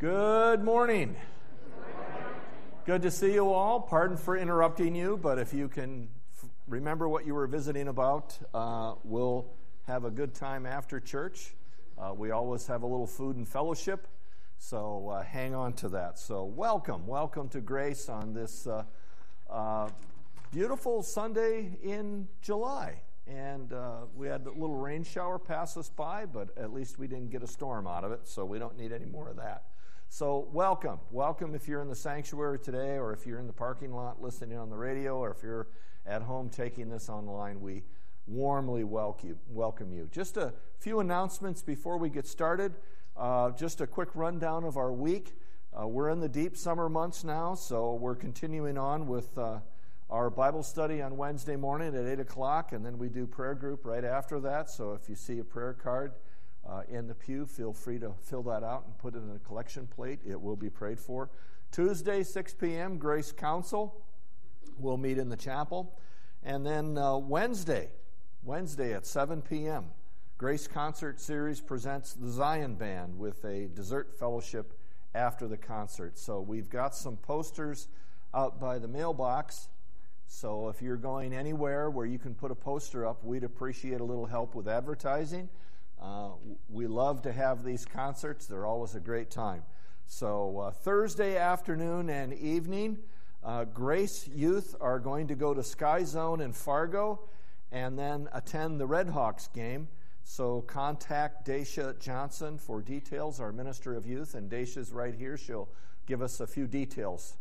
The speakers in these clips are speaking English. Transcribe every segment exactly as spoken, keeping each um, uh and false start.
Good morning. Good to see you all. Pardon for interrupting you, but if you can f- remember what you were visiting about, uh, we'll have a good time after church. Uh, we always have a little food and fellowship, so uh, hang on to that. So welcome, welcome to Grace on this uh, uh, beautiful Sunday in July. And uh, we had a little rain shower pass us by, but at least we didn't get a storm out of it, so we don't need any more of that. So welcome. Welcome if you're in the sanctuary today, or if you're in the parking lot listening on the radio, or if you're at home taking this online. We warmly welcome welcome you. Just a few announcements before we get started. Uh, just a quick rundown of our week. Uh, we're in the deep summer months now, so we're continuing on with uh, our Bible study on Wednesday morning at eight o'clock, and then we do prayer group right after that. So if you see a prayer card Uh, in the pew, feel free to fill that out and put it in a collection plate. It will be prayed for. Tuesday, six p.m., Grace Council. We'll meet in the chapel. And then uh, Wednesday, Wednesday at seven p.m., Grace Concert Series presents the Zion Band with a dessert fellowship after the concert. So we've got some posters out by the mailbox. So if you're going anywhere where you can put a poster up, we'd appreciate a little help with advertising. Uh, we love to have these concerts. They're always a great time. So uh, Thursday afternoon and evening, uh, Grace Youth are going to go to Sky Zone in Fargo and then attend the Red Hawks game. So contact Dacia Johnson for details, our Minister of Youth, and Dacia's right here. She'll give us a few details.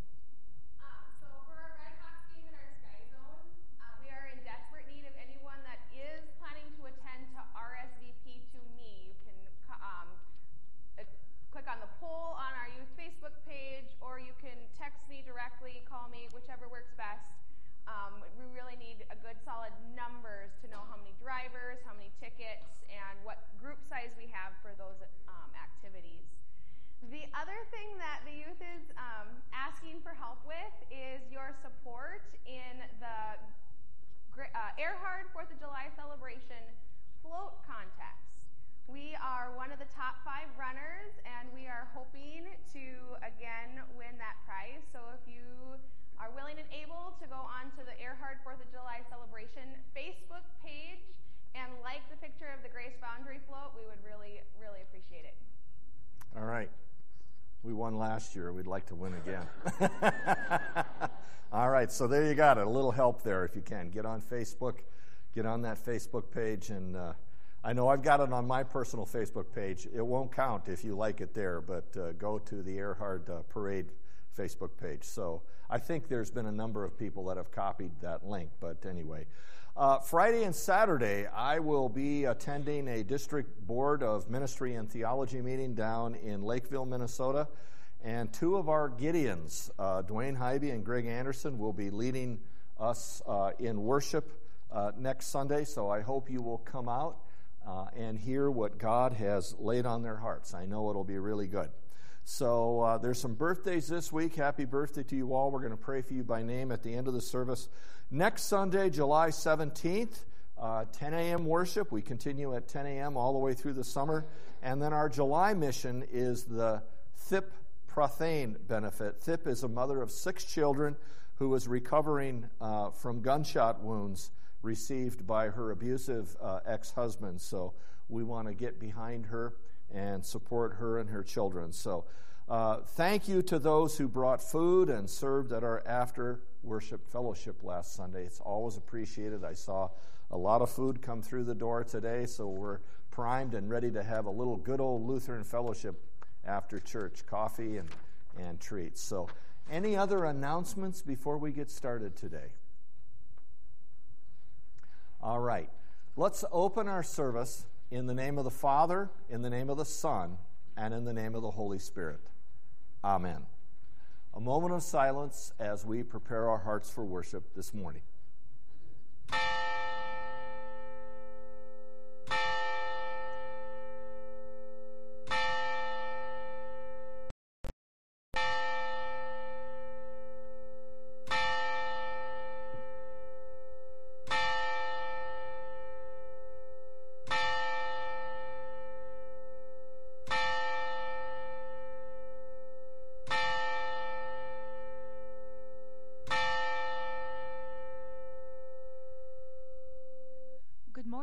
Call me, whichever works best. Um, we really need a good solid numbers to know how many drivers, how many tickets, and what group size we have for those um, activities. The other thing that the youth is um, asking for help with is your support in the uh, Earhart fourth of July celebration float contest. We are one of the top five runners, and we are hoping to, again, win that prize. So if you are willing and able to go on to the Earhart fourth of July celebration Facebook page and like the picture of the Grace Boundary float, we would really, really appreciate it. All right. We won last year. We'd like to win again. All right, so there you got it. A little help there if you can. Get on Facebook. Get on that Facebook page, and uh, I know I've got it on my personal Facebook page. It won't count if you like it there, but uh, go to the Earhart uh, Parade Facebook page. So I think there's been a number of people that have copied that link, but anyway. Uh, Friday and Saturday, I will be attending a district board of ministry and theology meeting down in Lakeville, Minnesota, and two of our Gideons, uh, Dwayne Hybe and Greg Anderson, will be leading us uh, in worship uh, next Sunday, so I hope you will come out uh, and hear what God has laid on their hearts. I know it'll be really good. So uh, there's some birthdays this week. Happy birthday to you all. We're going to pray for you by name at the end of the service. Next Sunday, July seventeenth, uh, ten a.m. worship. We continue at ten a.m. all the way through the summer. And then our July mission is the Thip Prothane benefit. Thip is a mother of six children who is recovering uh, from gunshot wounds received by her abusive uh, ex-husband. So we want to get behind her and support her and her children. So uh, thank you to those who brought food and served at our after worship fellowship last Sunday. It's always appreciated. I saw a lot of food come through the door today, so we're primed and ready to have a little good old Lutheran fellowship after church, coffee and, and treats. So any other announcements before we get started today? All right. Let's open our service in the name of the Father, in the name of the Son, and in the name of the Holy Spirit. Amen. A moment of silence as we prepare our hearts for worship this morning.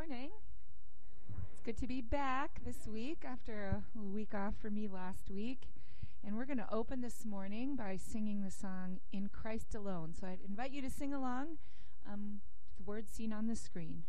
morning. It's good to be back this week after a week off for me last week. And we're going to open this morning by singing the song, In Christ Alone. So I'd invite you to sing along, um, the words seen on the screen.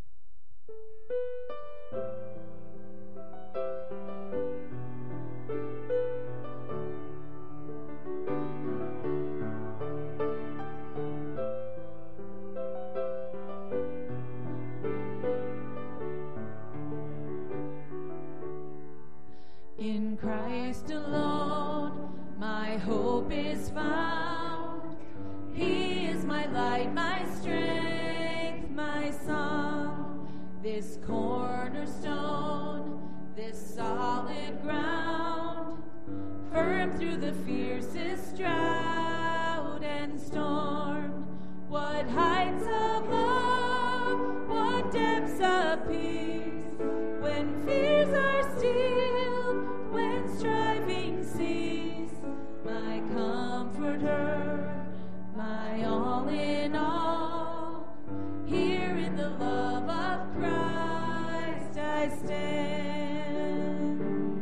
In Christ alone, my hope is found. He is my light, my strength, my song. This cornerstone, this solid ground, firm through the fiercest drought and storm. What heights of love, what depths of peace, when fears are still, when striving cease, my comforter, my all in all, here in the love of Christ I stand.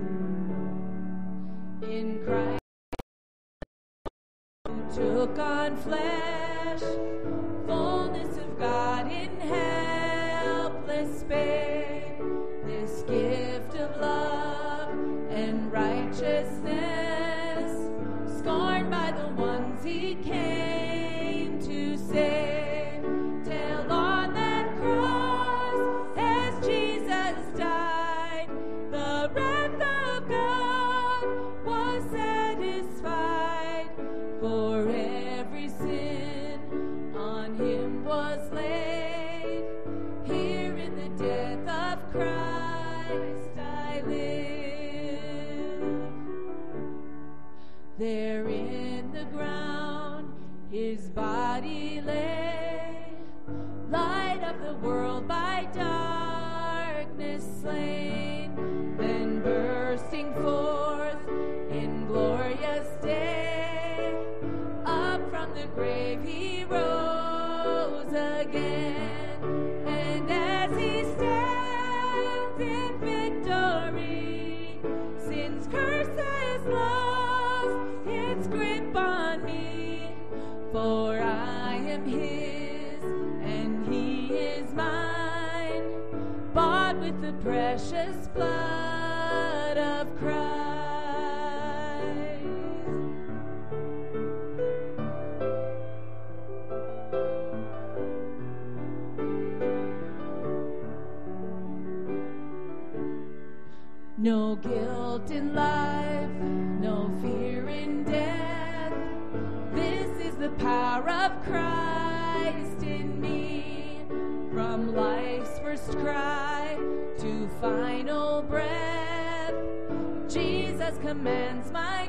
In Christ who took on flesh, fullness of God in helpless babe, this gift of love and righteousness, scorned by the ones he came to save. Till on that cross, as Jesus died, the wrath of God was satisfied. For every sin on him was laid. Here in the death of Christ I live. There in the ground his body lay, light of the world by darkness slain, then bursting forth in glorious day, up from the grave he rose again. And as he stands in victory, sin's curse has lost its grip on me. For I am his and he is mine, bought with the precious blood of Christ. No guilt in life, no fear in death. This is the power of Christ in me. From life's first cry to final breath, Jesus commands my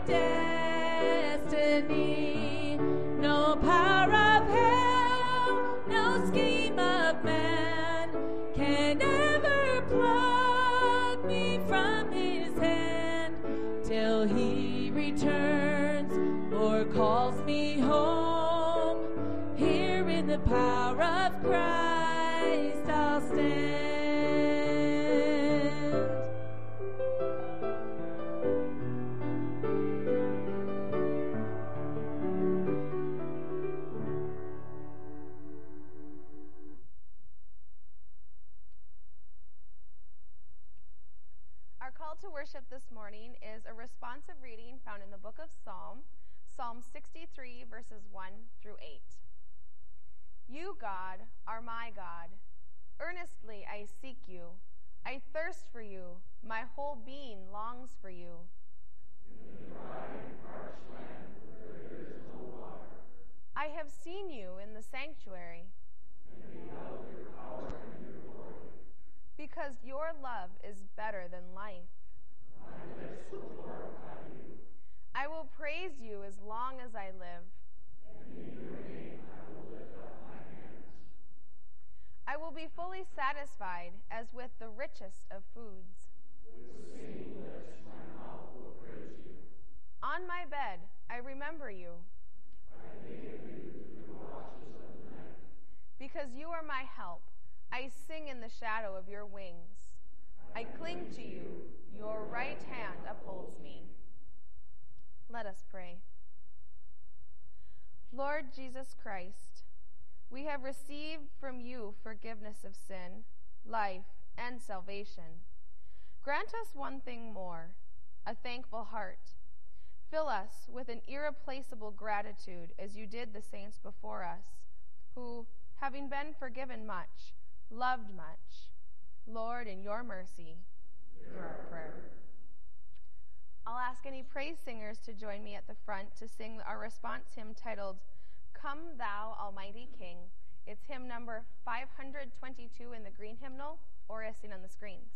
destiny. No power of hell, no scheme of man can ever pluck me from his hand, till he returns or calls me home. Here in the power of Christ I'll stand. Our call to worship this morning is a responsive reading found in the book of Psalm, Psalm sixty-three, verses one through eight. You, God, are my God. Earnestly I seek you. I thirst for you. My whole being longs for you. In the dry and parched land where there is no water. I have seen you in the sanctuary. And beheld your power and your glory. Because your love is better than life. My lips will glorify you. I will praise you as long as I live. And in your name I will lift up my hands. I will be fully satisfied as with the richest of foods. With singing lips my mouth will praise you. On my bed I remember you. I think of you through the watches of the night. Because you are my help, I sing in the shadow of your wings. I cling to you. Your right hand upholds me. Let us pray. Lord Jesus Christ, we have received from you forgiveness of sin, life, and salvation. Grant us one thing more, a thankful heart. Fill us with an irreplaceable gratitude as you did the saints before us, who, having been forgiven much, loved much. Lord, in your mercy, hear our prayer. I'll ask any praise singers to join me at the front to sing our response hymn titled, Come Thou Almighty King. It's hymn number five hundred twenty-two in the green hymnal, or as seen on the screens.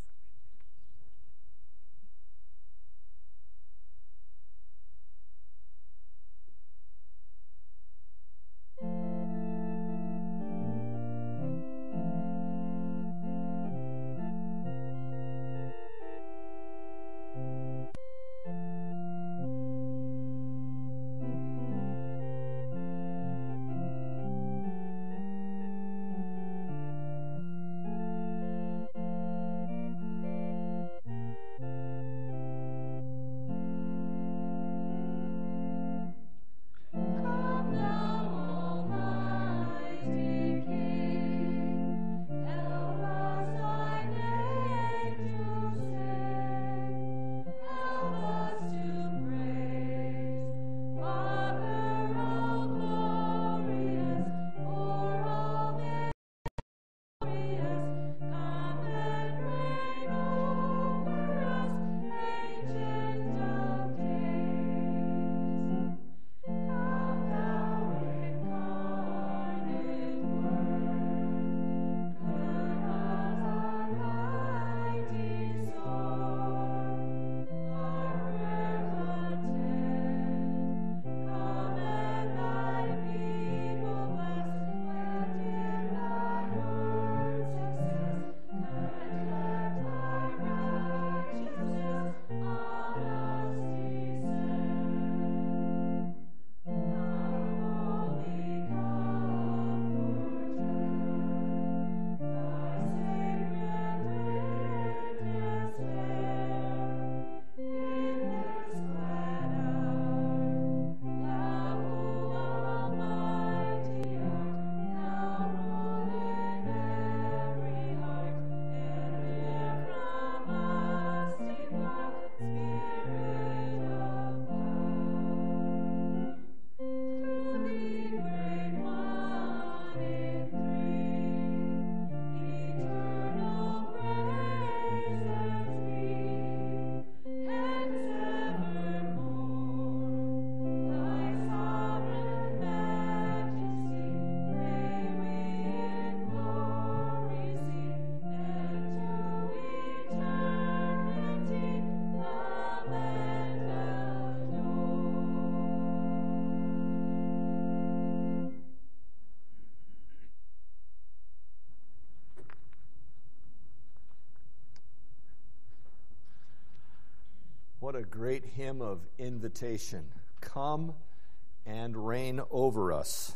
What a great hymn of invitation. Come and reign over us.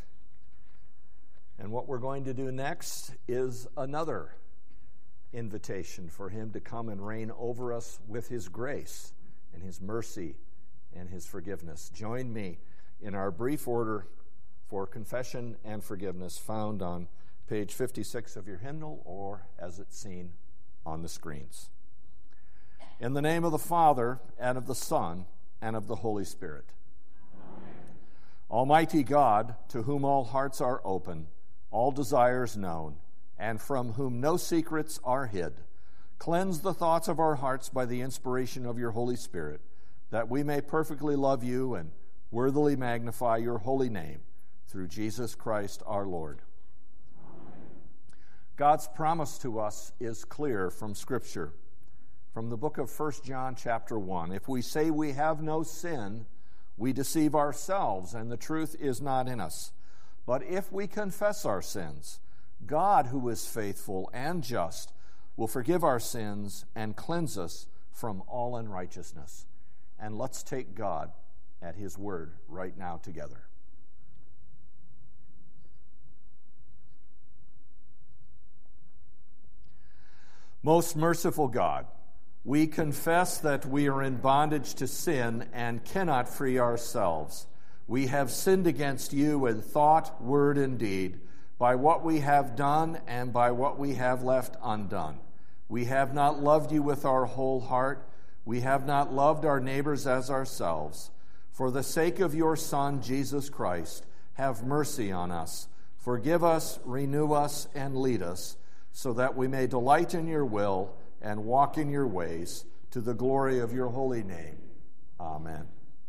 And what we're going to do next is another invitation for him to come and reign over us with his grace and his mercy and his forgiveness. Join me in our brief order for confession and forgiveness found on page fifty-six of your hymnal, or as it's seen on the screens. In the name of the Father, and of the Son, and of the Holy Spirit. Amen. Almighty God, to whom all hearts are open, all desires known, and from whom no secrets are hid, cleanse the thoughts of our hearts by the inspiration of your Holy Spirit, that we may perfectly love you and worthily magnify your holy name, through Jesus Christ our Lord. Amen. God's promise to us is clear from Scripture. From the book of First John chapter one, if we say we have no sin, we deceive ourselves, and the truth is not in us. But if we confess our sins, God, who is faithful and just, will forgive our sins and cleanse us from all unrighteousness. And let's take God at his word right now together. Most merciful God, we confess that we are in bondage to sin and cannot free ourselves. We have sinned against you in thought, word, and deed, by what we have done and by what we have left undone. We have not loved you with our whole heart. We have not loved our neighbors as ourselves. For the sake of your Son, Jesus Christ, have mercy on us. Forgive us, renew us, and lead us, so that we may delight in your will and walk in your ways, to the glory of your holy name. Amen.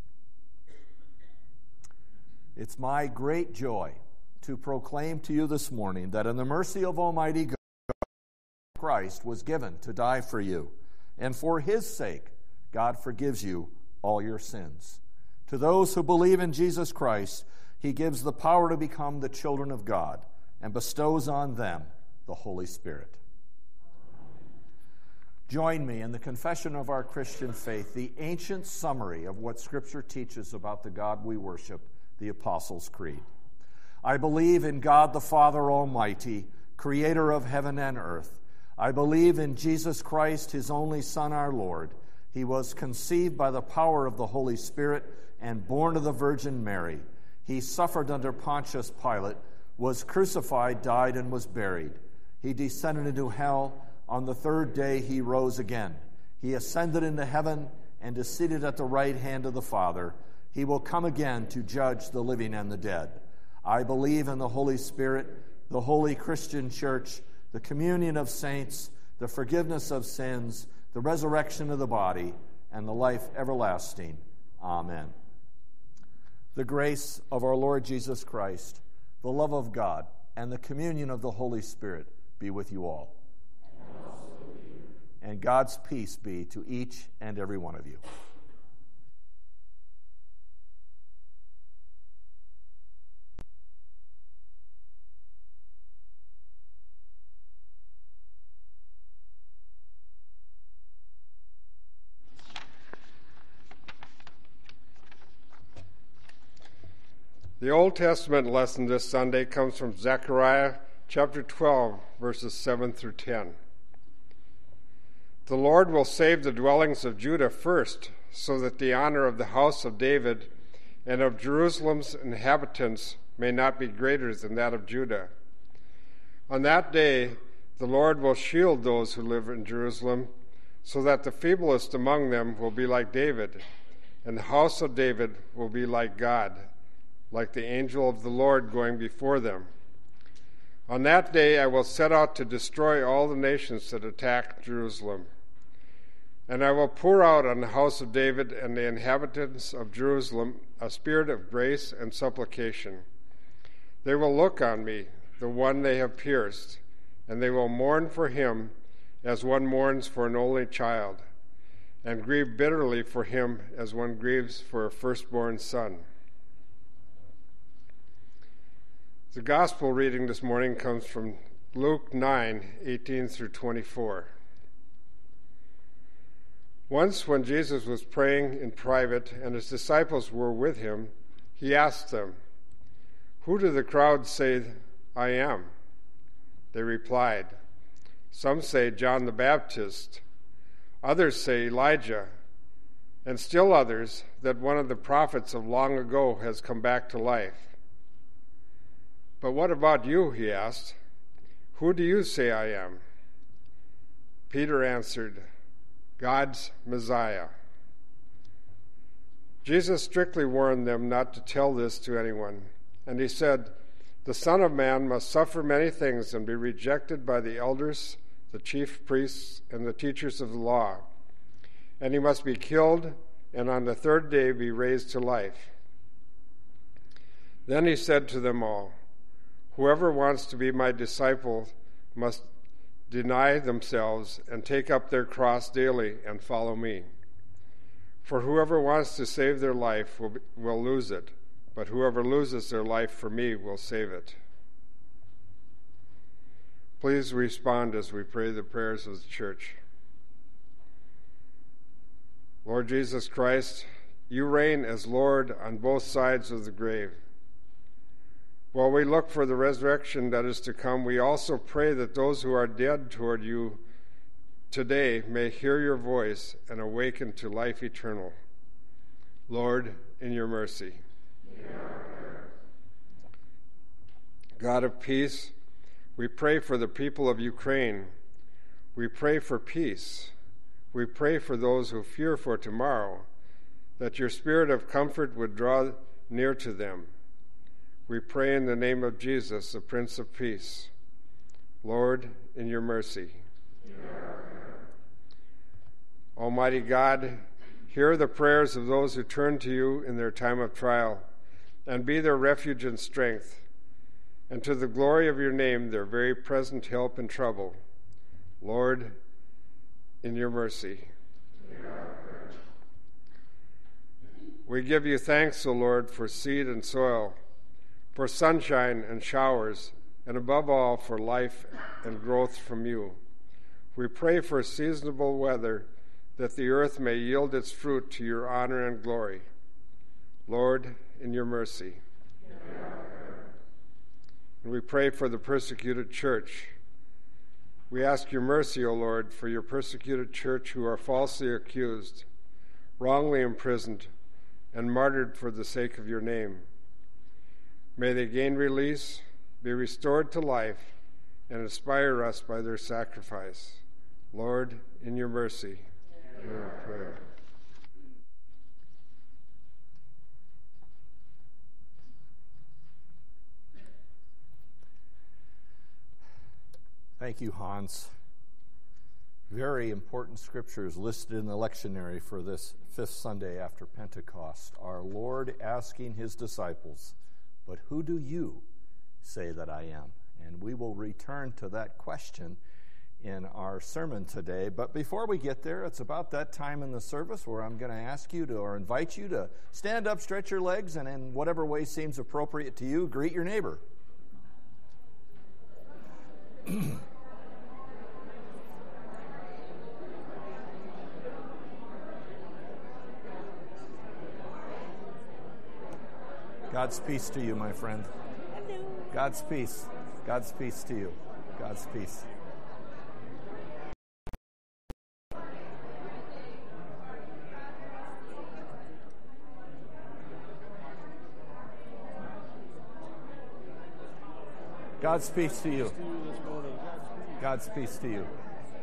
It's my great joy to proclaim to you this morning that in the mercy of Almighty God, Christ was given to die for you, and for his sake, God forgives you all your sins. To those who believe in Jesus Christ, he gives the power to become the children of God and bestows on them the Holy Spirit. Join me in the confession of our Christian faith, the ancient summary of what Scripture teaches about the God we worship, the Apostles' Creed. I believe in God the Father Almighty, creator of heaven and earth. I believe in Jesus Christ, his only Son, our Lord. He was conceived by the power of the Holy Spirit and born of the Virgin Mary. He suffered under Pontius Pilate, was crucified, died, and was buried. He descended into hell. On the third day he rose again. He ascended into heaven and is seated at the right hand of the Father. He will come again to judge the living and the dead. I believe in the Holy Spirit, the holy Christian church, the communion of saints, the forgiveness of sins, the resurrection of the body, and the life everlasting. Amen. The grace of our Lord Jesus Christ, the love of God, and the communion of the Holy Spirit be with you all. And also with you. And God's peace be to each and every one of you. The Old Testament lesson this Sunday comes from Zechariah chapter twelve, verses seven through ten. The Lord will save the dwellings of Judah first, so that the honor of the house of David and of Jerusalem's inhabitants may not be greater than that of Judah. On that day, the Lord will shield those who live in Jerusalem, so that the feeblest among them will be like David, and the house of David will be like God, like the angel of the Lord going before them. On that day I will set out to destroy all the nations that attack Jerusalem. And I will pour out on the house of David and the inhabitants of Jerusalem a spirit of grace and supplication. They will look on me, the one they have pierced, and they will mourn for him as one mourns for an only child, and grieve bitterly for him as one grieves for a firstborn son. The gospel reading this morning comes from Luke nine, eighteen through twenty-four. Once when Jesus was praying in private and his disciples were with him, he asked them, "Who do the crowd say I am?" They replied, "Some say John the Baptist, others say Elijah, and still others that one of the prophets of long ago has come back to life." "But what about you?" he asked. "Who do you say I am?" Peter answered, "God's Messiah." Jesus strictly warned them not to tell this to anyone, and he said, "The Son of Man must suffer many things and be rejected by the elders, the chief priests, and the teachers of the law, and he must be killed and on the third day be raised to life." Then he said to them all, "Whoever wants to be my disciple must deny themselves and take up their cross daily and follow me. For whoever wants to save their life will, will lose it, but whoever loses their life for me will save it." Please respond as we pray the prayers of the church. Lord Jesus Christ, you reign as Lord on both sides of the grave. While we look for the resurrection that is to come, we also pray that those who are dead toward you today may hear your voice and awaken to life eternal. Lord, in your mercy. God of peace, we pray for the people of Ukraine. We pray for peace. We pray for those who fear for tomorrow, that your spirit of comfort would draw near to them. We pray in the name of Jesus, the Prince of Peace. Lord, in your mercy. Almighty God, hear the prayers of those who turn to you in their time of trial, and be their refuge and strength, and to the glory of your name, their very present help in trouble. Lord, in your mercy. We give you thanks, O Lord, for seed and soil, for sunshine and showers, and above all, for life and growth from you. We pray for seasonable weather, that the earth may yield its fruit to your honor and glory. Lord, in your mercy. And we pray for the persecuted church. We ask your mercy, O Lord, for your persecuted church who are falsely accused, wrongly imprisoned, and martyred for the sake of your name. May they gain release, be restored to life, and inspire us by their sacrifice. Lord, in your mercy. Hear our prayer. Thank you, Hans. Very important scriptures listed in the lectionary for this fifth Sunday after Pentecost. Our Lord asking his disciples, "But who do you say that I am?" And we will return to that question in our sermon today. But before we get there, it's about that time in the service where I'm going to ask you to, or invite you to stand up, stretch your legs, and in whatever way seems appropriate to you, greet your neighbor. God's peace to you, my friend. Hello. God's peace. God's peace to you. God's peace. God's peace to you. God's peace to you.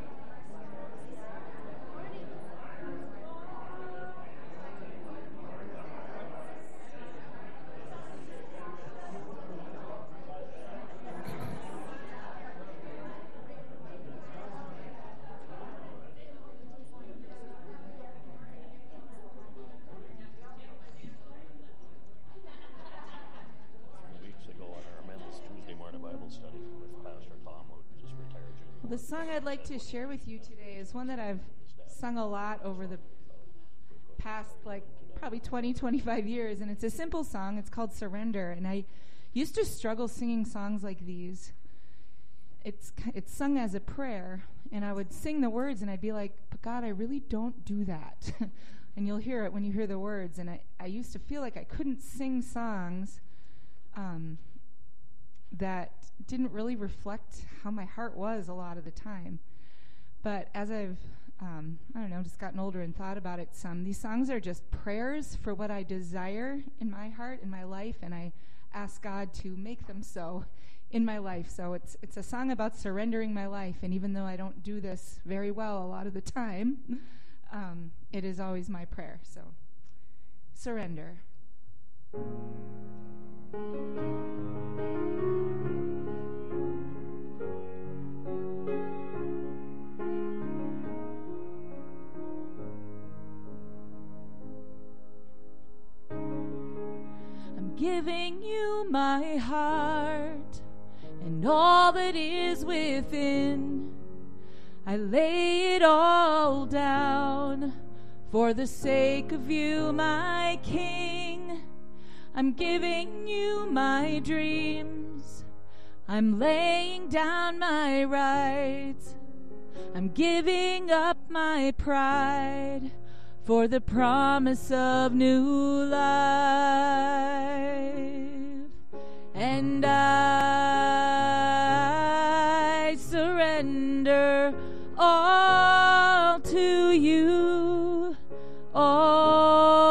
The song I'd like to share with you today is one that I've sung a lot over the past, like, probably twenty, twenty-five years, and it's a simple song. It's called Surrender, and I used to struggle singing songs like these. It's it's sung as a prayer, and I would sing the words, and I'd be like, but God, I really don't do that. And you'll hear it when you hear the words, and I, I used to feel like I couldn't sing songs um, that didn't really reflect how my heart was a lot of the time. But as I've, um, I don't know, just gotten older and thought about it some, these songs are just prayers for what I desire in my heart, in my life, and I ask God to make them so in my life. So it's it's a song about surrendering my life, and even though I don't do this very well a lot of the time, um, it is always my prayer. So, surrender. Giving you my heart and all that is within. I lay it all down for the sake of you, my King. I'm giving you my dreams. I'm laying down my rights. I'm giving up my pride for the promise of new life. And I surrender all.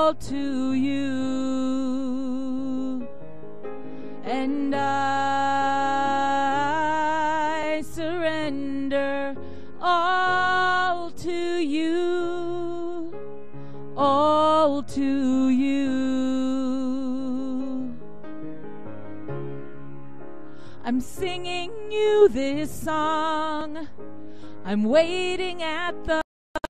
all to you. And I surrender all to you, all to you. I'm singing you this song. I'm waiting at the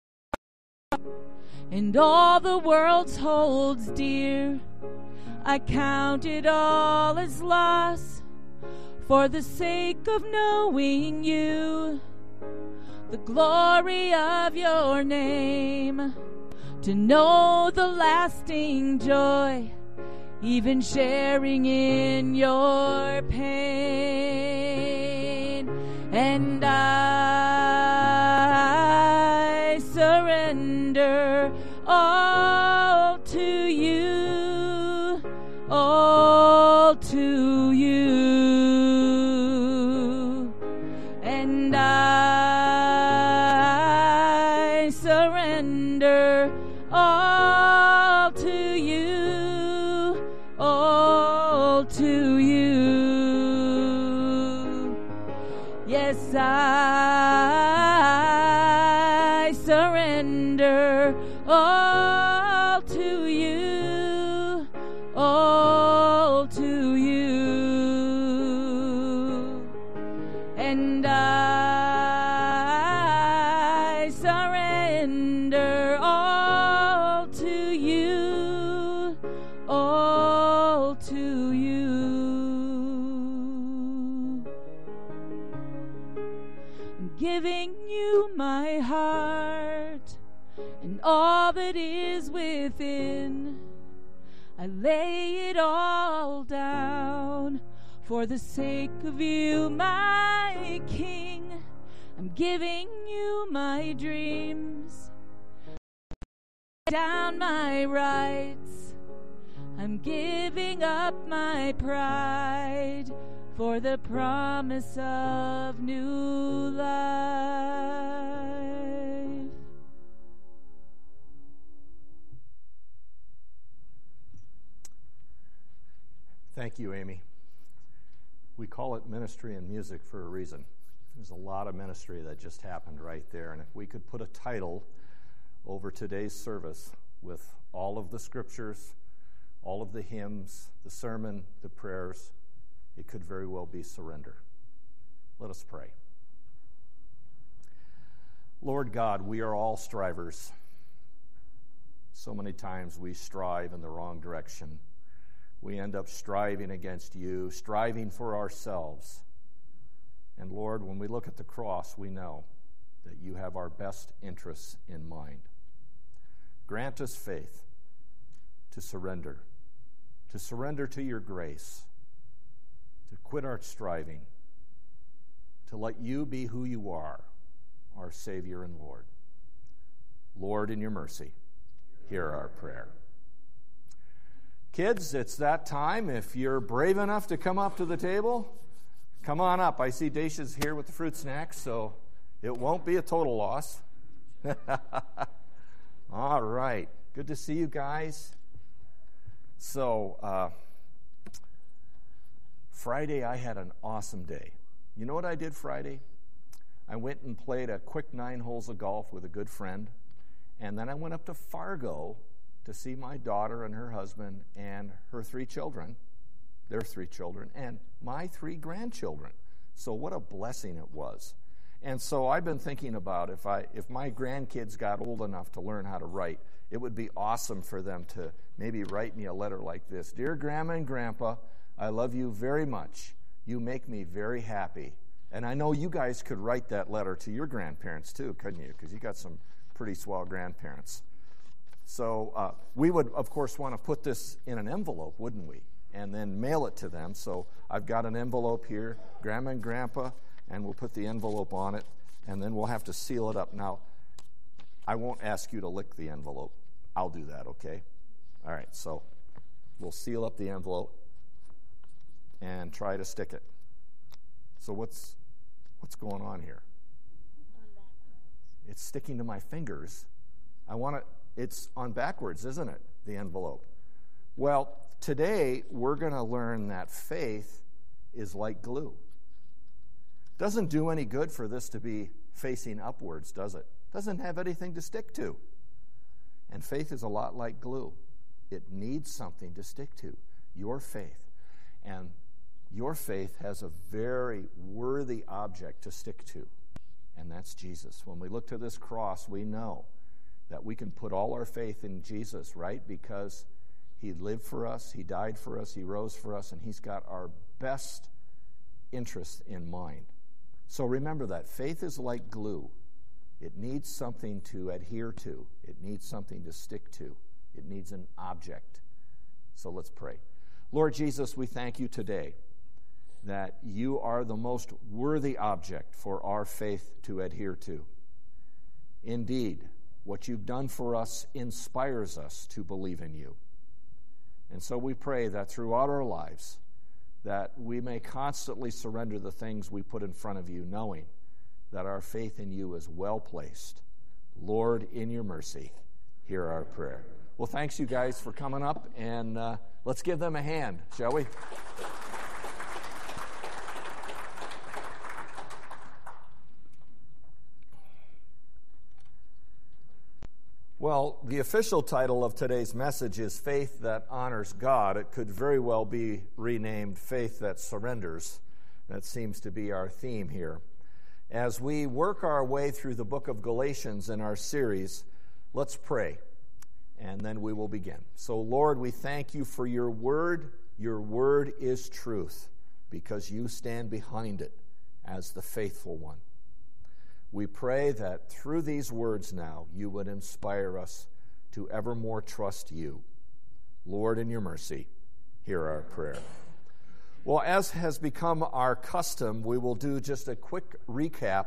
and all the world holds dear. I count it all as loss for the sake of knowing you, the glory of your name, to know the lasting joy, even sharing in your pain. And I surrender all to you, all to you. And I surrender all to you, all to you. Yes, I surrender all to you, all to you. And I surrender all to you, all to you. I'm giving you my heart and all that is within. I lay it all down for the sake of you, my King. I'm giving you my dreams, down my rights. I'm giving up my pride for the promise of new life. Thank you, Amy. We call it ministry and music for a reason. There's a lot of ministry that just happened right there. And if we could put a title over today's service with all of the scriptures, all of the hymns, the sermon, the prayers, it could very well be surrender. Let us pray. Lord God, we are all strivers. So many times we strive in the wrong direction. We end up striving against you, striving for ourselves. And Lord, when we look at the cross, we know that you have our best interests in mind. Grant us faith to surrender, to surrender to your grace, to quit our striving, to let you be who you are, our Savior and Lord. Lord, in your mercy, hear our prayer. Kids, it's that time. If you're brave enough to come up to the table, come on up. I see Dacia's here with the fruit snacks, so it won't be a total loss. All right. Good to see you guys. So, uh, Friday I had an awesome day. You know what I did Friday? I went and played a quick nine holes of golf with a good friend, and then I went up to Fargo to see my daughter and her husband and her three children, their three children, and my three grandchildren. So what a blessing it was. And so I've been thinking about if I if my grandkids got old enough to learn how to write, it would be awesome for them to maybe write me a letter like this. Dear Grandma and Grandpa, I love you very much. You make me very happy. And I know you guys could write that letter to your grandparents too, couldn't you? Because you got some pretty swell grandparents. So uh, we would, of course, want to put this in an envelope, wouldn't we? And then mail it to them. So I've got an envelope here, Grandma and Grandpa, and we'll put the envelope on it, and then we'll have to seal it up. Now, I won't ask you to lick the envelope. I'll do that, okay? All right, so we'll seal up the envelope and try to stick it. So what's what's going on here? It's sticking to my fingers. I want to... It's on backwards, isn't it? the envelope. Well, today we're going to learn that faith is like glue. Doesn't do any good for this to be facing upwards, does it? Doesn't have anything to stick to. And faith is a lot like glue. It needs something to stick to, your faith. And your faith has a very worthy object to stick to, and that's Jesus. When we look to this cross, we know that we can put all our faith in Jesus, right? Because he lived for us, he died for us, he rose for us, and he's got our best interests in mind. So remember that. Faith is like glue. It needs something to adhere to. It needs something to stick to. It needs an object. So let's pray. Lord Jesus, we thank you today that you are the most worthy object for our faith to adhere to. Indeed, what you've done for us inspires us to believe in you. And so we pray that throughout our lives, that we may constantly surrender the things we put in front of you, knowing that our faith in you is well placed. Lord, in your mercy, hear our prayer. Well, thanks you guys for coming up, and uh, let's give them a hand, shall we? Well, the official title of today's message is Faith That Honors God. It could very well be renamed Faith That Surrenders. That seems to be our theme here. As we work our way through the book of Galatians in our series, let's pray, and then we will begin. So, Lord, we thank you for your word. Your word is truth, because you stand behind it as the faithful one. We pray that through these words now, you would inspire us to evermore trust you. Lord, in your mercy, hear our prayer. Well, as has become our custom, we will do just a quick recap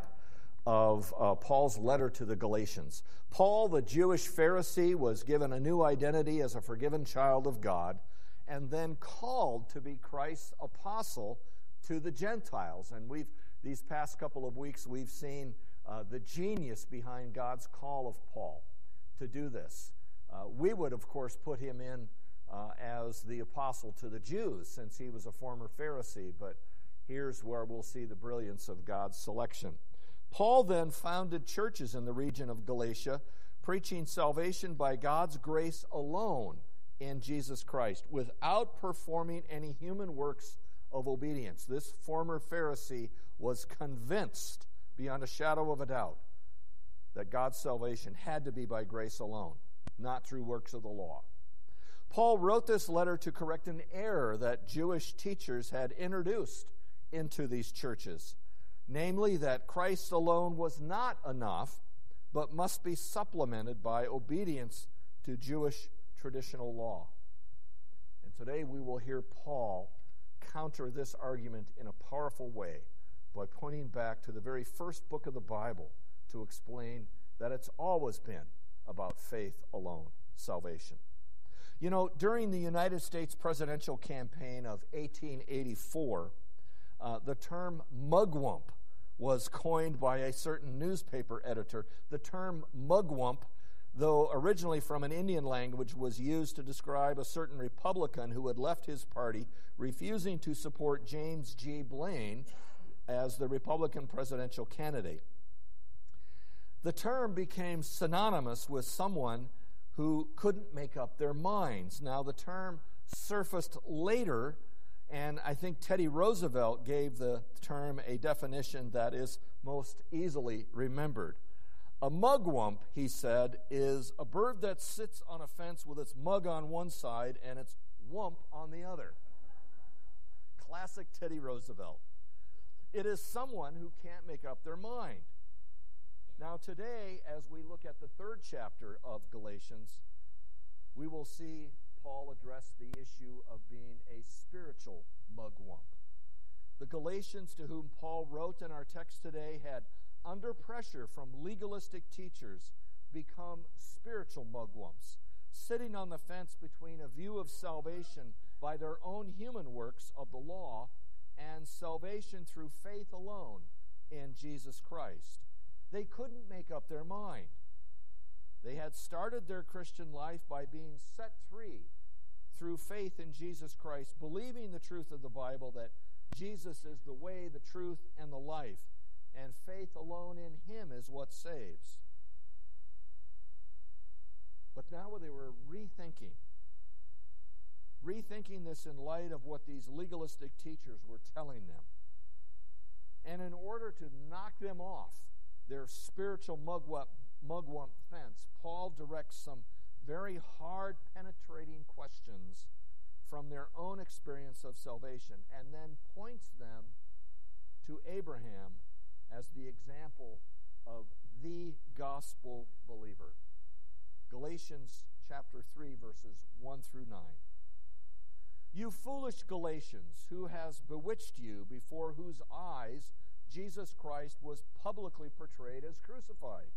of uh, Paul's letter to the Galatians. Paul, the Jewish Pharisee, was given a new identity as a forgiven child of God, and then called to be Christ's apostle to the Gentiles. And we've these past couple of weeks, we've seen Uh, the genius behind God's call of Paul to do this. Uh, we would, of course, put him in uh, as the apostle to the Jews, since he was a former Pharisee, but here's where we'll see the brilliance of God's selection. Paul then founded churches in the region of Galatia, preaching salvation by God's grace alone in Jesus Christ, without performing any human works of obedience. This former Pharisee was convinced beyond a shadow of a doubt that God's salvation had to be by grace alone, not through works of the law. Paul wrote this letter to correct an error that Jewish teachers had introduced into these churches, namely that Christ alone was not enough, but must be supplemented by obedience to Jewish traditional law. And today we will hear Paul counter this argument in a powerful way by pointing back to the very first book of the Bible to explain that it's always been about faith alone, salvation. You know, during the United States presidential campaign of eighteen eighty-four, uh, the term mugwump was coined by a certain newspaper editor. The term mugwump, though originally from an Indian language, was used to describe a certain Republican who had left his party, refusing to support James G. Blaine as the Republican presidential candidate. The term became synonymous with someone who couldn't make up their minds. Now, the term surfaced later, and I think Teddy Roosevelt gave the term a definition that is most easily remembered. A mugwump, he said, is a bird that sits on a fence with its mug on one side and its wump on the other. Classic Teddy Roosevelt. It is someone who can't make up their mind. Now today, as we look at the third chapter of Galatians, we will see Paul address the issue of being a spiritual mugwump. The Galatians to whom Paul wrote in our text today had, under pressure from legalistic teachers, become spiritual mugwumps, sitting on the fence between a view of salvation by their own human works of the law and salvation through faith alone in Jesus Christ. They couldn't make up their mind. They had started their Christian life by being set free through faith in Jesus Christ, believing the truth of the Bible, that Jesus is the way, the truth, and the life, and faith alone in him is what saves. But now they were rethinking, rethinking this in light of what these legalistic teachers were telling them. And in order to knock them off their spiritual mugwump, mugwump fence, Paul directs some very hard, penetrating questions from their own experience of salvation, and then points them to Abraham as the example of the gospel believer. Galatians chapter three, verses one through nine. You foolish Galatians, who has bewitched you, before whose eyes Jesus Christ was publicly portrayed as crucified?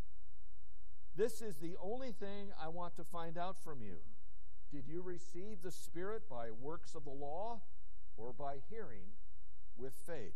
This is the only thing I want to find out from you. Did you receive the Spirit by works of the law or by hearing with faith?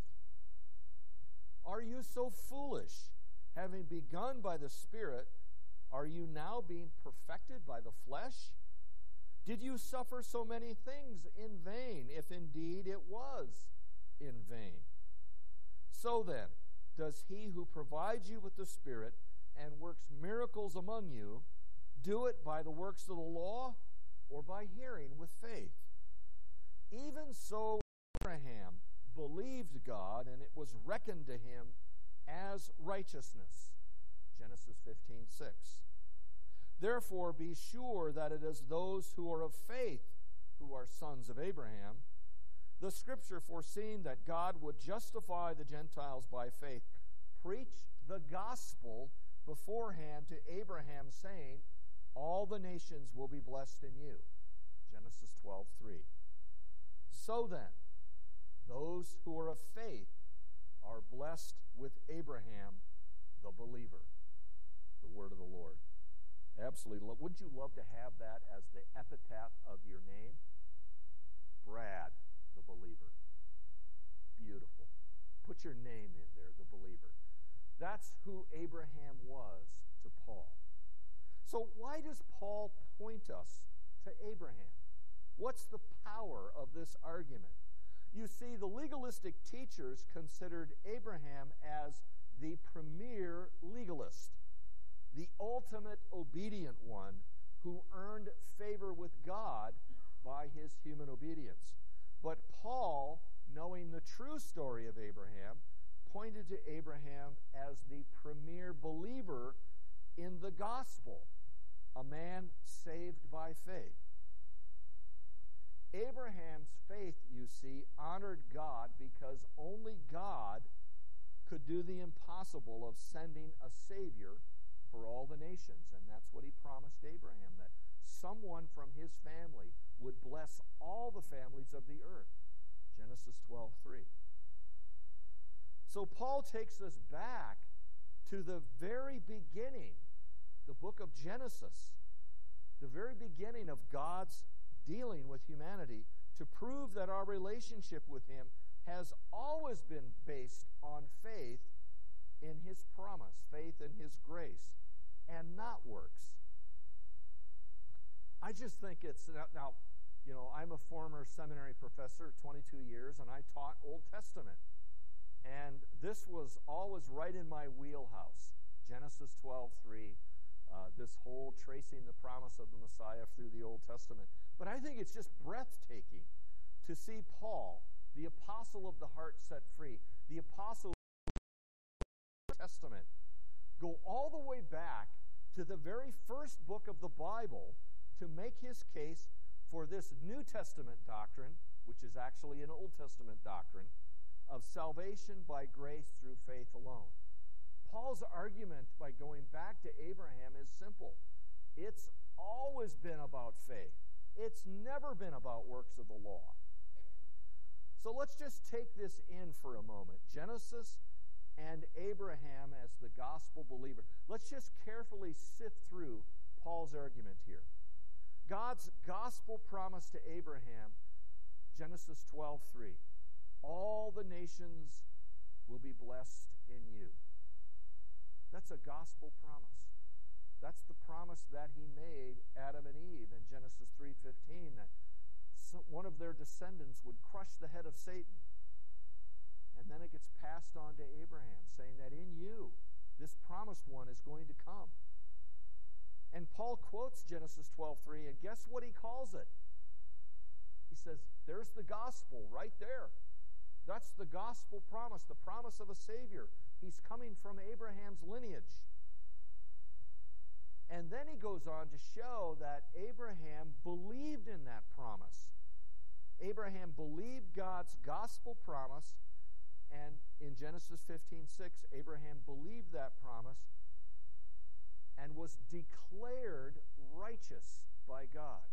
Are you so foolish? Having begun by the Spirit, are you now being perfected by the flesh? Did you suffer so many things in vain, if indeed it was in vain? So then, does he who provides you with the Spirit and works miracles among you do it by the works of the law or by hearing with faith? Even so, Abraham believed God, and it was reckoned to him as righteousness. Genesis fifteen six. Therefore, be sure that it is those who are of faith who are sons of Abraham. The Scripture, foreseeing that God would justify the Gentiles by faith, preached the gospel beforehand to Abraham, saying, all the nations will be blessed in you. Genesis twelve three. So then, those who are of faith are blessed with Abraham, the believer. The word of the Lord. Absolutely. Wouldn't you love to have that as the epitaph of your name? Brad, the believer. Beautiful. Put your name in there, the believer. That's who Abraham was to Paul. So why does Paul point us to Abraham? What's the power of this argument? You see, the legalistic teachers considered Abraham as the premier legalist, the ultimate obedient one who earned favor with God by his human obedience. But Paul, knowing the true story of Abraham, pointed to Abraham as the premier believer in the gospel, a man saved by faith. Abraham's faith, you see, honored God because only God could do the impossible of sending a Savior for all the nations. And that's what he promised Abraham, that someone from his family would bless all the families of the earth. Genesis twelve three. So Paul takes us back to the very beginning, the book of Genesis, the very beginning of God's dealing with humanity, to prove that our relationship with him has always been based on faith in his promise, faith in his grace, and not works. I just think it's, now, you know, I'm a former seminary professor, twenty-two years, and I taught Old Testament. And this was always right in my wheelhouse. Genesis twelve three, uh, this whole tracing the promise of the Messiah through the Old Testament. But I think it's just breathtaking to see Paul, the apostle of the heart set free, the apostle of the Testament, go all the way back to the very first book of the Bible to make his case for this New Testament doctrine, which is actually an Old Testament doctrine, of salvation by grace through faith alone. Paul's argument by going back to Abraham is simple. It's always been about faith. It's never been about works of the law. So let's just take this in for a moment. Genesis and Abraham as the gospel believer. Let's just carefully sift through Paul's argument here. God's gospel promise to Abraham, Genesis twelve three. All the nations will be blessed in you. That's a gospel promise. That's the promise that he made Adam and Eve in Genesis three fifteen, that one of their descendants would crush the head of Satan. And then it gets passed on to Abraham, saying that in you, this promised one is going to come. And Paul quotes Genesis twelve three, and guess what he calls it? He says, there's the gospel right there. That's the gospel promise, the promise of a Savior. He's coming from Abraham's lineage. And then he goes on to show that Abraham believed in that promise. Abraham believed God's gospel promise, and in Genesis fifteen six, Abraham believed that promise and was declared righteous by God.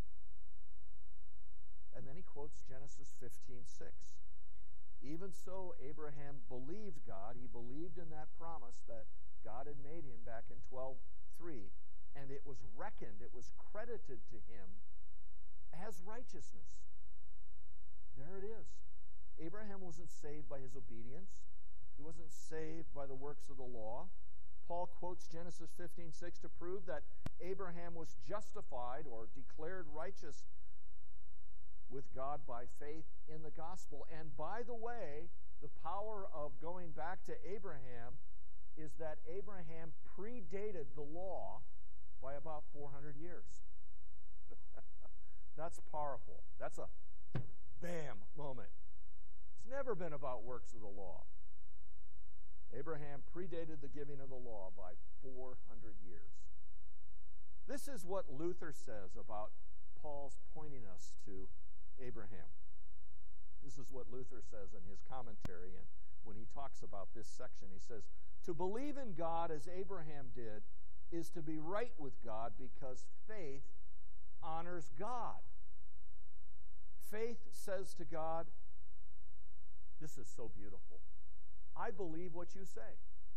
And then he quotes Genesis fifteen six. Even so, Abraham believed God. He believed in that promise that God had made him back in twelve three, and it was reckoned, it was credited to him as righteousness. There it is. Abraham wasn't saved by his obedience. He wasn't saved by the works of the law. Paul quotes Genesis fifteen six to prove that Abraham was justified or declared righteous with God by faith in the gospel. And by the way, the power of going back to Abraham is that Abraham predated the law by about four hundred years. That's powerful. That's a bam moment. It's never been about works of the law. Abraham predated the giving of the law by four hundred years. This is what Luther says about Paul's pointing us to Abraham. This is what Luther says in his commentary, and when he talks about this section, he says, to believe in God as Abraham did is to be right with God because faith honors God. Faith says to God, this is so beautiful. I believe what you say.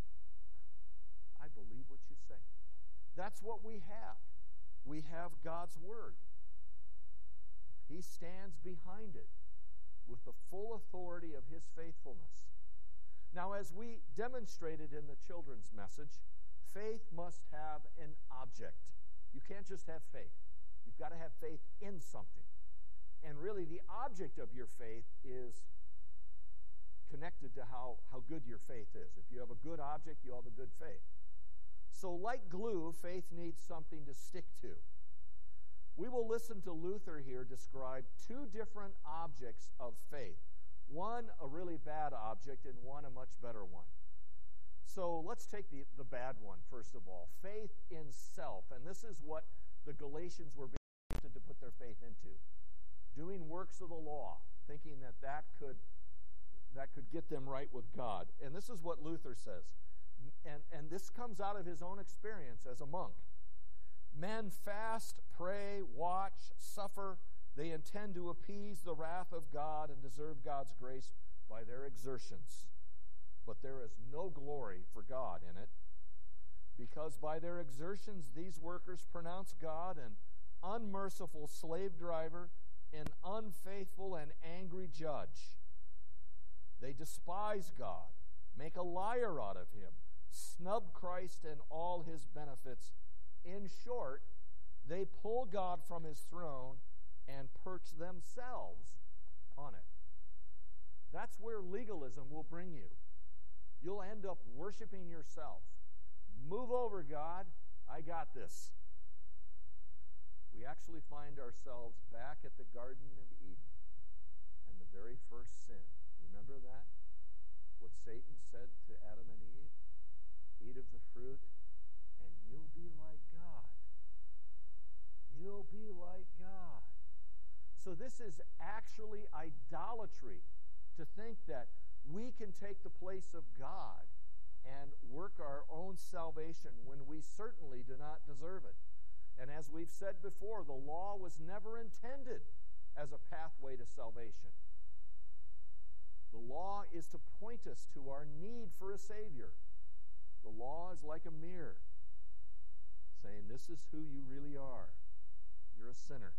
I believe what you say. That's what we have. We have God's word. He stands behind it with the full authority of his faithfulness. Now, as we demonstrated in the children's message, faith must have an object. You can't just have faith. You've got to have faith in something. And really, the object of your faith is connected to how, how good your faith is. If you have a good object, you have a good faith. So like glue, faith needs something to stick to. We will listen to Luther here describe two different objects of faith. One, a really bad object, and one, a much better one. So let's take the, the bad one, first of all. Faith in self. And this is what the Galatians were being tempted to put their faith into. Doing works of the law, thinking that that could, that could get them right with God. And this is what Luther says. And, and this comes out of his own experience as a monk. Men fast, pray, watch, suffer. They intend to appease the wrath of God and deserve God's grace by their exertions. But there is no glory for God in it, because by their exertions these workers pronounce God an unmerciful slave driver, an unfaithful and angry judge. They despise God, make a liar out of him, snub Christ and all his benefits. In short, they pull God from his throne and perch themselves on it. That's where legalism will bring you. You'll end up worshiping yourself. Move over, God. I got this. We actually find ourselves back at the Garden of Eden and the very first sin. Remember that? What Satan said to Adam and Eve? Eat of the fruit, and you'll be like God. You'll be like God. So this is actually idolatry, to think that we can take the place of God and work our own salvation when we certainly do not deserve it. And as we've said before, the law was never intended as a pathway to salvation. The law is to point us to our need for a Savior. The law is like a mirror, saying this is who you really are. You're a sinner.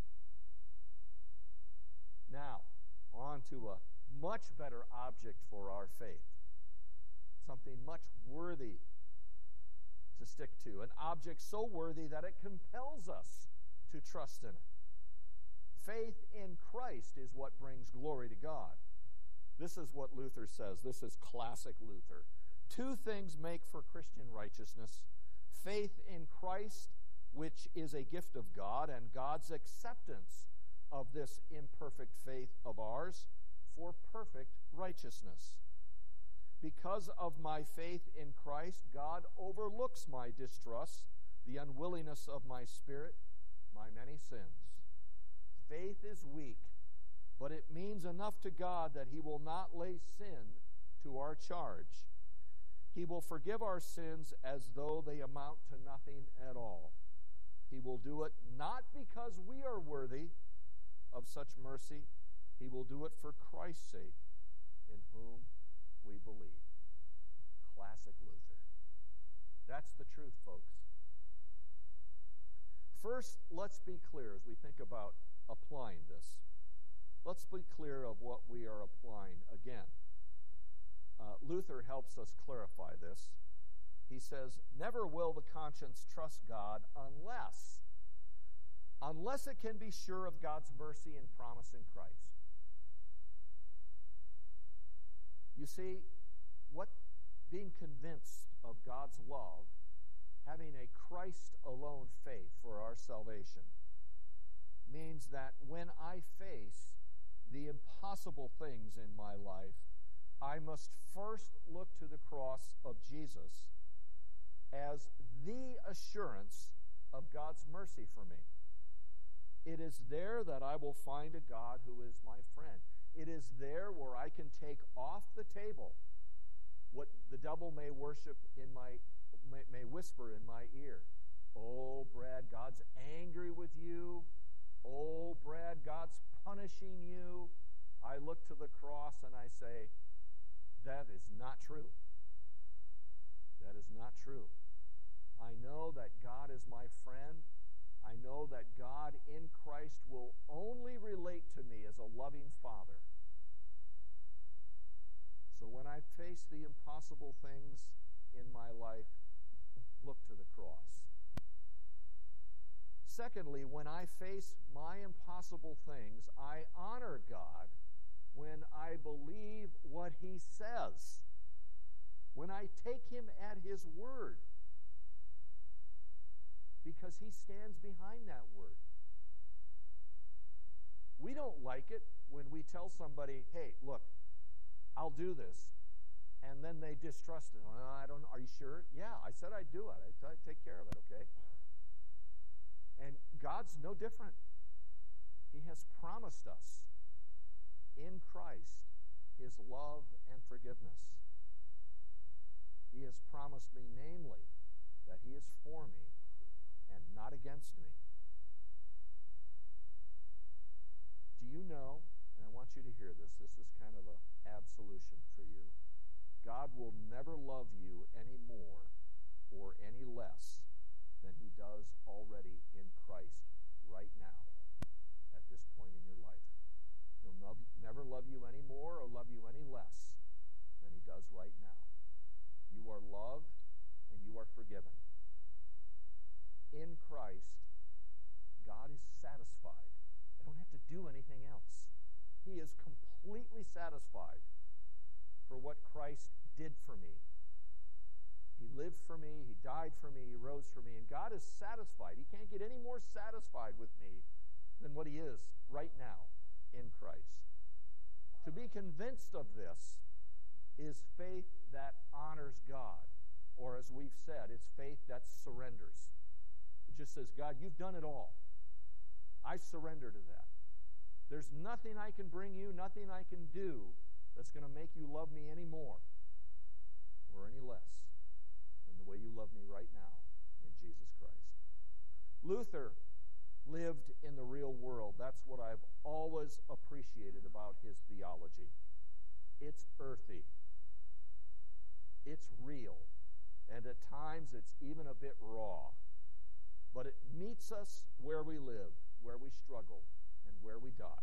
Now, on to a much better object for our faith. Something much worthy to stick to, an object so worthy that it compels us to trust in it. Faith in Christ is what brings glory to God. This is what Luther says. This is classic Luther. Two things make for Christian righteousness: faith in Christ, which is a gift of God, and God's acceptance of this imperfect faith of ours for perfect righteousness. Because of my faith in Christ, God overlooks my distrust, the unwillingness of my spirit, my many sins. Faith is weak, but it means enough to God that He will not lay sin to our charge. He will forgive our sins as though they amount to nothing at all. He will do it not because we are worthy of such mercy. He will do it for Christ's sake, in whom we believe. Classic Luther. That's the truth, folks. First, let's be clear as we think about applying this. Let's be clear of what we are applying again. Uh, Luther helps us clarify this. He says, never will the conscience trust God unless, unless it can be sure of God's mercy and promise in Christ. You see, what being convinced of God's love, having a Christ-alone faith for our salvation, means that when I face the impossible things in my life, I must first look to the cross of Jesus as the assurance of God's mercy for me. It is there that I will find a God who is my friend. It is there where I can take off the table what the devil may worship in my may, may whisper in my ear. Oh, Brad, God's angry with you. Oh, Brad, God's punishing you. I look to the cross and I say, that is not true. That is not true. I know that God is my friend. I know that God in Christ will only relate to me as a loving Father. So when I face the impossible things in my life, look to the cross. Secondly, when I face my impossible things, I honor God when I believe what He says, when I take Him at His word, because He stands behind that word. We don't like it when we tell somebody, hey, look, I'll do this, and then they distrust it. Well, I don't know. Are you sure? Yeah, I said I'd do it. I'd, I'd take care of it, okay? And God's no different. He has promised us in Christ His love and forgiveness. He has promised me, namely, that He is for me and not against me. Do you know, and I want you to hear this, this is kind of an absolution for you, God will never love you any more or any less than He does already in Christ right now at this point in your life. He'll no- never love you any more or love you any less than He does right now. You are loved and you are forgiven. In Christ, God is satisfied. I don't have to do anything else. He is completely satisfied for what Christ did for me. He lived for me, He died for me, He rose for me, and God is satisfied. He can't get any more satisfied with me than what He is right now in Christ. To be convinced of this is faith that honors God, or as we've said, it's faith that surrenders. It just says, God, you've done it all. I surrender to that. There's nothing I can bring you, nothing I can do that's going to make you love me any more or any less than the way you love me right now in Jesus Christ. Luther lived in the real world. That's what I've always appreciated about his theology. It's earthy. It's real. And at times it's even a bit raw. But it meets us where we live, where we struggle, and where we die.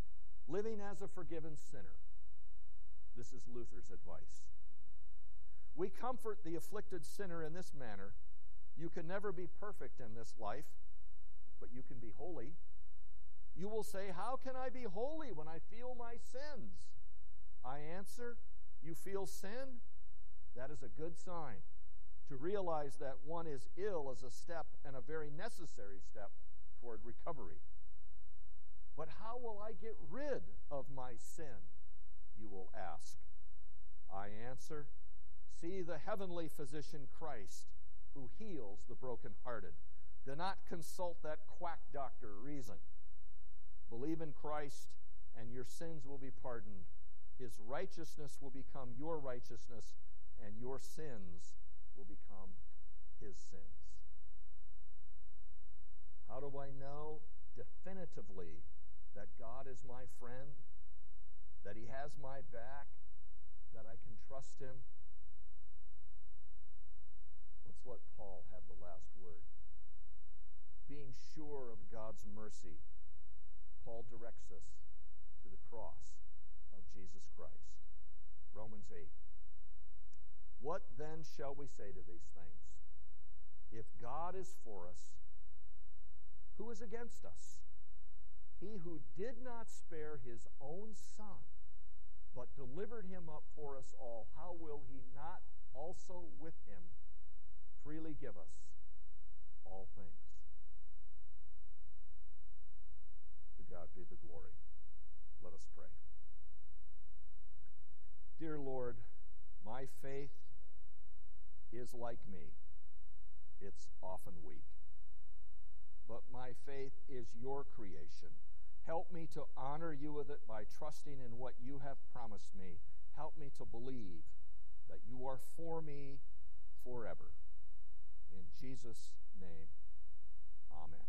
Living as a forgiven sinner. This is Luther's advice. We comfort the afflicted sinner in this manner. You can never be perfect in this life, but you can be holy. You will say, how can I be holy when I feel my sins? I answer, you feel sin? That is a good sign. To realize that one is ill is a step, and a very necessary step, toward recovery. But how will I get rid of my sin? You will ask. I answer, see the heavenly physician Christ, who heals the brokenhearted. Do not consult that quack doctor reason. Believe in Christ, and your sins will be pardoned. His righteousness will become your righteousness, and your sins will become his sins. How do I know definitively that God is my friend, that he has my back, that I can trust him? Let's let Paul have the last word. Being sure of God's mercy, Paul directs us to the cross of Jesus Christ. Romans eight. What then shall we say to these things? If God is for us, who is against us? He who did not spare his own son, but delivered him up for us all, how will he not also with him freely give us all things? To God be the glory. Let us pray. Dear Lord, my faith is like me. It's often weak. But my faith is your creation. Help me to honor you with it by trusting in what you have promised me. Help me to believe that you are for me forever. In Jesus' name, amen.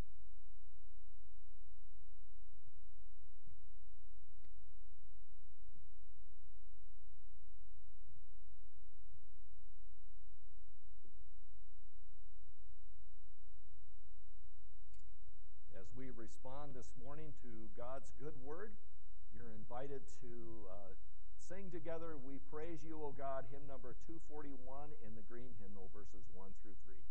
As we respond this morning to God's good word, you're invited to uh, sing together, We Praise You, O God, hymn number two forty-one in the green hymnal, verses one through three.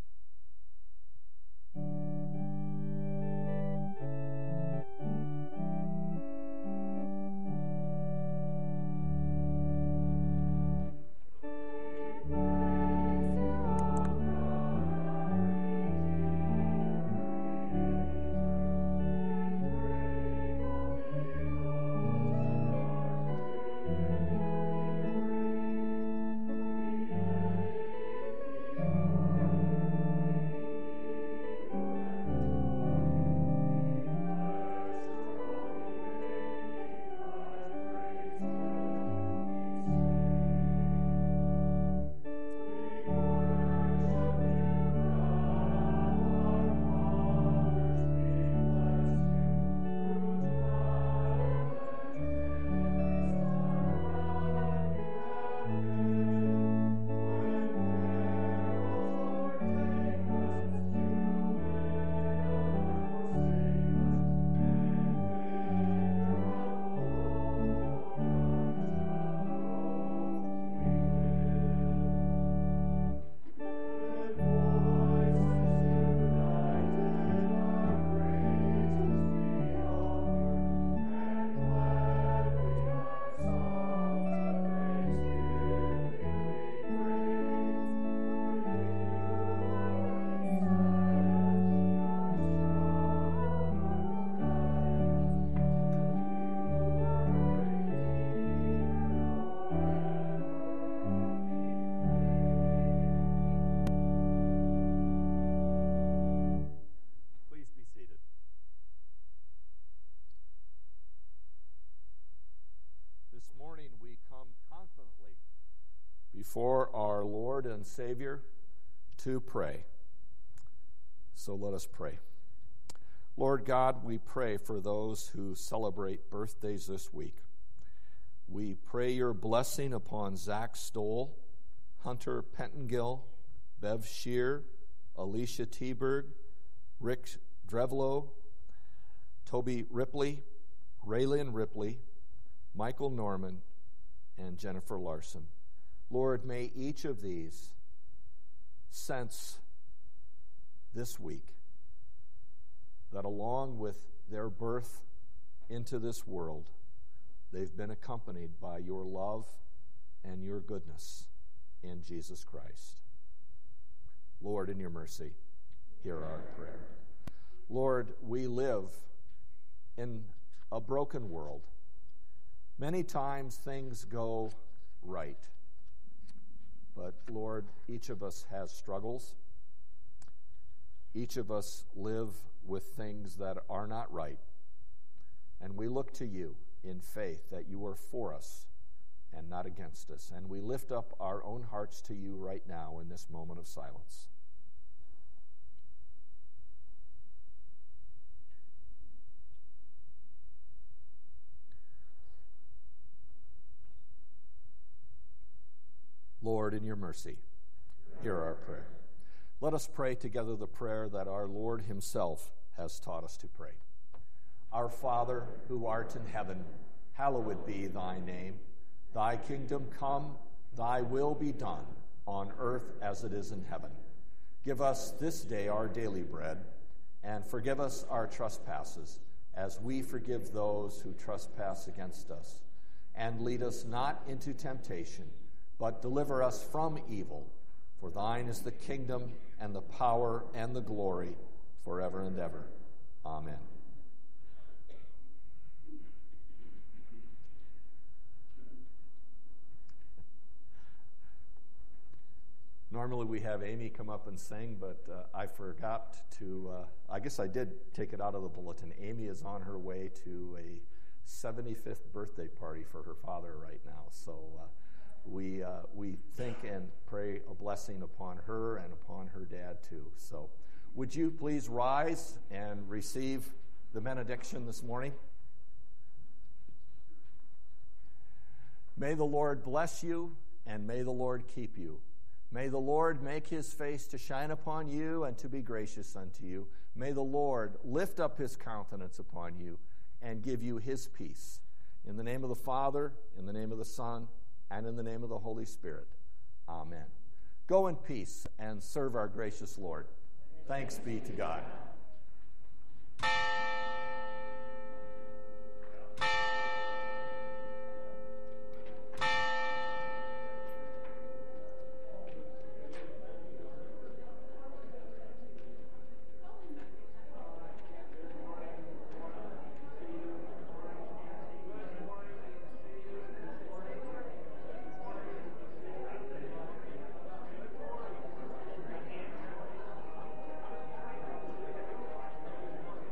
This morning we come confidently before our Lord and Savior to pray. So let us pray. Lord God, we pray for those who celebrate birthdays this week. We pray your blessing upon Zach Stoll, Hunter Pentongill, Bev Shear, Alicia Teberg, Rick Drevlo, Toby Ripley, Raylyn Ripley, Michael Norman, and Jennifer Larson. Lord, may each of these sense this week that along with their birth into this world, they've been accompanied by your love and your goodness in Jesus Christ. Lord, in your mercy, hear our prayer. Lord, we live in a broken world. Many times things go right. But Lord, each of us has struggles. Each of us live with things that are not right. And we look to you in faith that you are for us and not against us. And we lift up our own hearts to you right now in this moment of silence. Lord, in your mercy, hear our prayer. Let us pray together the prayer that our Lord himself has taught us to pray. Our Father, who art in heaven, hallowed be thy name. Thy kingdom come, thy will be done, on earth as it is in heaven. Give us this day our daily bread, and forgive us our trespasses, as we forgive those who trespass against us. And lead us not into temptation, but deliver us from evil. For thine is the kingdom and the power and the glory forever and ever. Amen. Normally we have Amy come up and sing, but uh, I forgot to, uh, I guess I did take it out of the bulletin. Amy is on her way to a seventy-fifth birthday party for her father right now. So uh, we uh, we think and pray a blessing upon her and upon her dad too. So would you please rise and receive the benediction this morning? May the Lord bless you, and may the Lord keep you. May the Lord make his face to shine upon you and to be gracious unto you. May the Lord lift up his countenance upon you and give you his peace. In the name of the Father, in the name of the Son, and in the name of the Holy Spirit. Amen. Go in peace and serve our gracious Lord. Thanks be to God.